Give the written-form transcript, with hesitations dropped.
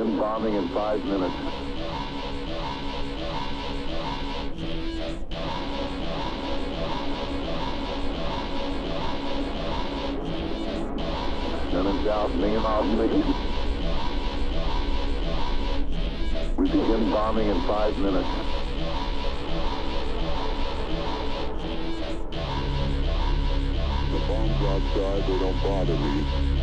begin bombing in 5 minutes. Minutes out, million off me. We begin bombing in 5 minutes. The bombs outside, they don't bother me.